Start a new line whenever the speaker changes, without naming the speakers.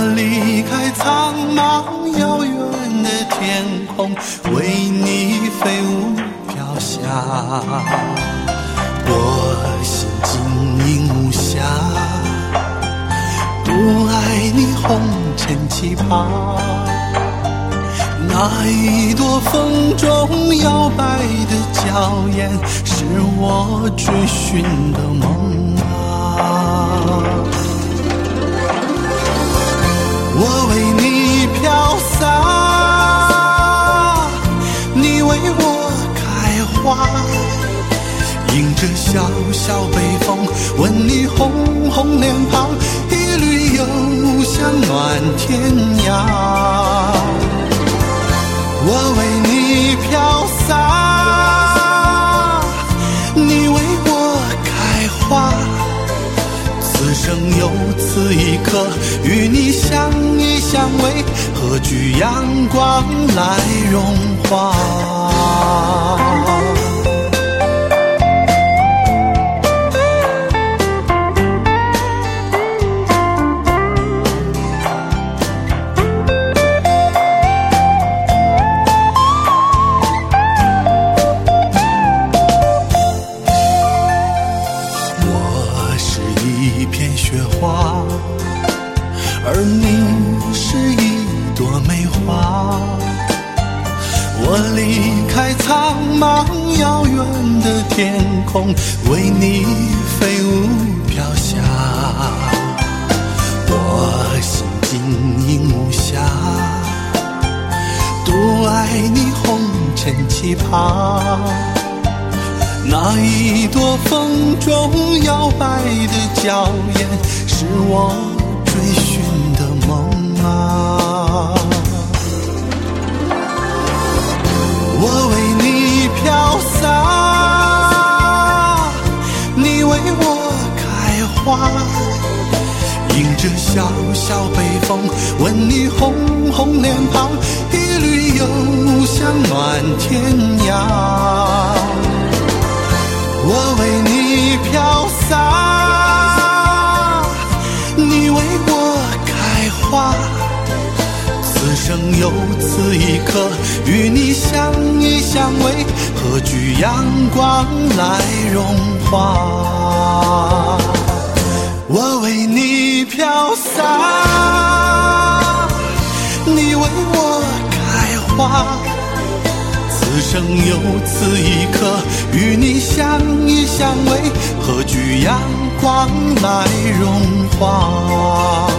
离开苍茫遥远的天空，为你飞舞飘翔。我心经营无暇，独爱你红尘旗袍。那一朵风中摇摆的娇艳，是我追寻的梦啊。我为你飘洒，你为我开花，迎着小小北风，吻你红红脸庞，一缕幽香暖天涯。我为你飘洒，你为我开花，此生有此一刻，与你相依相偎，何惧阳光来融化。一片雪花，而你是一朵梅花。我离开苍茫遥远的天空，为你飞舞飘翔。我心经营无暇，独爱你红尘旗袍。那一朵风中摇摆的娇艳，是我追寻的梦啊。我为你飘洒，你为我开花，迎着小小北风，吻你红红脸庞，一缕幽香暖天涯。我为你飘洒，你为我开花，此生有此一刻，与你相依相偎，何惧阳光来融化。我为你飘洒，你为我开花，此生有此一刻，与你相依相偎，何惧阳光来融化。